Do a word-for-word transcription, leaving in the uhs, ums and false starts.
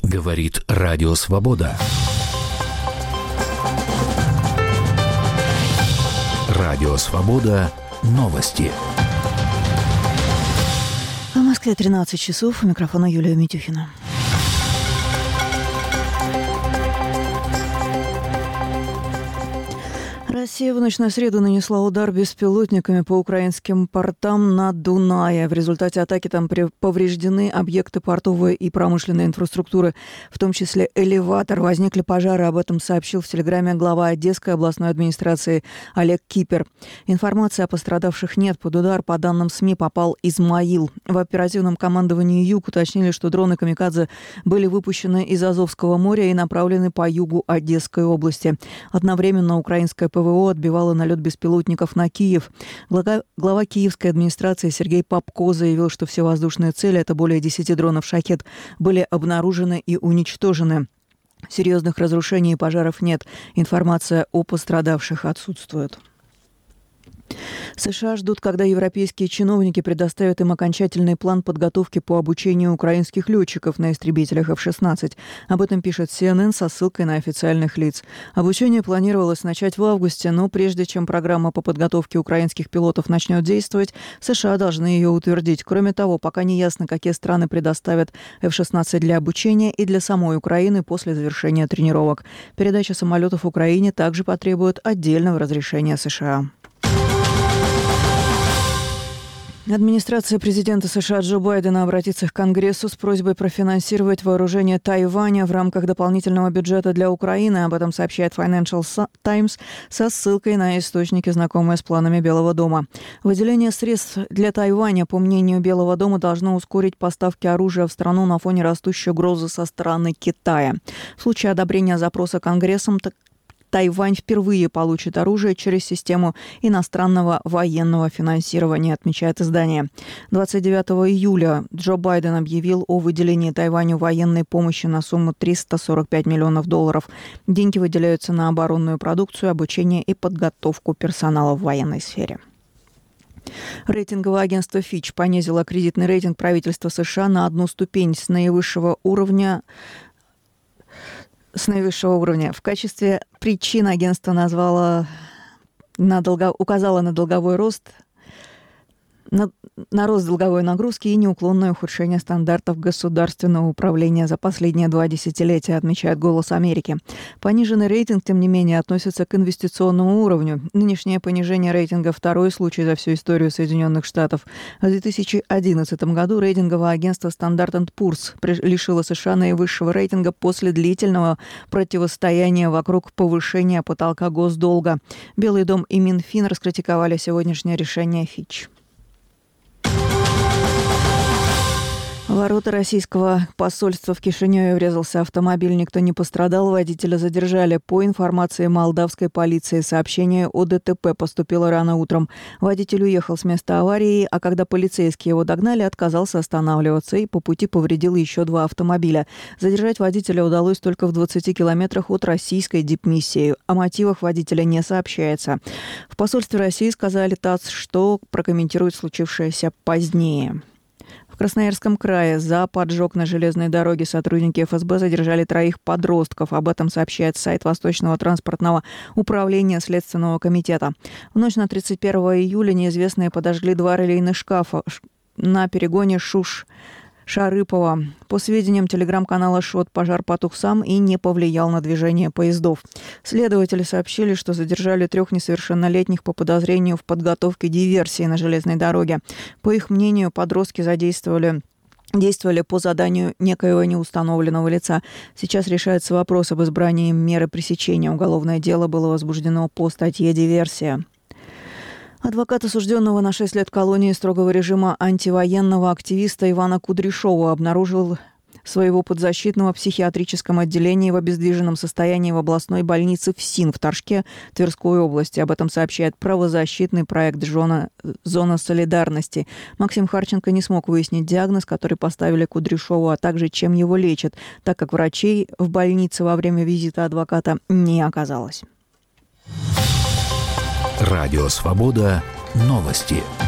Говорит Радио Свобода. Радио Свобода. Новости. В Москве тринадцать часов. У микрофона Юлия Митюхина. Россия в ночь на среду нанесла удар беспилотниками по украинским портам на Дунае. В результате атаки там повреждены объекты портовой и промышленной инфраструктуры, в том числе элеватор. Возникли пожары, об этом сообщил в Телеграме глава Одесской областной администрации Олег Кипер. Информации о пострадавших нет. Под удар, по данным СМИ, попал Измаил. В оперативном командовании «Юг» уточнили, что дроны «Камикадзе» были выпущены из Азовского моря и направлены по югу Одесской области. Одновременно украинская ПВО отбивала налет беспилотников на Киев. Глава, глава киевской администрации Сергей Попко заявил, что все воздушные цели, это более десяти дронов «Шахед», были обнаружены и уничтожены. Серьезных разрушений и пожаров нет. Информация о пострадавших отсутствует. США ждут, когда европейские чиновники предоставят им окончательный план подготовки по обучению украинских летчиков на истребителях эф шестнадцать. Об этом пишет си эн эн со ссылкой на официальных лиц. Обучение планировалось начать в августе, но прежде чем программа по подготовке украинских пилотов начнет действовать, США должны ее утвердить. Кроме того, пока не ясно, какие страны предоставят эф шестнадцать для обучения и для самой Украины после завершения тренировок. Передача самолетов Украине также потребует отдельного разрешения США. Администрация президента США Джо Байдена обратится к Конгрессу с просьбой профинансировать вооружение Тайваня в рамках дополнительного бюджета для Украины. Об этом сообщает Financial Times со ссылкой на источники, знакомые с планами Белого дома. Выделение средств для Тайваня, по мнению Белого дома, должно ускорить поставки оружия в страну на фоне растущей угрозы со стороны Китая. В случае одобрения запроса Конгрессом Тайвань впервые получит оружие через систему иностранного военного финансирования, отмечает издание. двадцать девятого июля Джо Байден объявил о выделении Тайваню военной помощи на сумму триста сорок пять миллионов долларов. Деньги выделяются на оборонную продукцию, обучение и подготовку персонала в военной сфере. Рейтинговое агентство Fitch понизило кредитный рейтинг правительства США на одну ступень с наивысшего уровня с наивысшего уровня. В качестве причин агентство назвало, на долго, указало на долговой рост, на, на рост долговой нагрузки и неуклонное ухудшение стандартов государственного управления за последние два десятилетия, отмечает «Голос Америки». Пониженный рейтинг, тем не менее, относится к инвестиционному уровню. Нынешнее понижение рейтинга – второй случай за всю историю Соединенных Штатов. В две тысячи одиннадцатом году рейтинговое агентство Standard энд Poor's лишило США наивысшего рейтинга после длительного противостояния вокруг повышения потолка госдолга. Белый дом и Минфин раскритиковали сегодняшнее решение Fitch. В ворота российского посольства в Кишиневе врезался автомобиль. Никто не пострадал, водителя задержали. По информации молдавской полиции, сообщение о ДТП поступило рано утром. Водитель уехал с места аварии, а когда полицейские его догнали, отказался останавливаться и по пути повредил еще два автомобиля. Задержать водителя удалось только в двадцати километрах от российской дипмиссии. О мотивах водителя не сообщается. В посольстве России сказали ТАСС, что прокомментируют случившееся позднее. В Красноярском крае за поджог на железной дороге сотрудники эф эс бэ задержали троих подростков. Об этом сообщает сайт Восточного транспортного управления Следственного комитета. В ночь на тридцать первого июля неизвестные подожгли два релейных шкафа на перегоне Шуш Шарыпова. По сведениям телеграм-канала ШОТ, пожар потух сам и не повлиял на движение поездов. Следователи сообщили, что задержали трех несовершеннолетних по подозрению в подготовке диверсии на железной дороге. По их мнению, подростки задействовали Действовали по заданию некоего неустановленного лица. Сейчас решается вопрос об избрании меры пресечения. Уголовное дело было возбуждено по статье «Диверсия». Адвокат осужденного на шесть лет колонии строгого режима антивоенного активиста Ивана Кудряшова обнаружил своего подзащитного в психиатрическом отделении в обездвиженном состоянии в областной больнице ФСИН в Торжке Тверской области. Об этом сообщает правозащитный проект «Зона, Зона солидарности». Максим Харченко не смог выяснить диагноз, который поставили Кудряшову, а также чем его лечат, так как врачей в больнице во время визита адвоката не оказалось. Радио Свобода. Новости.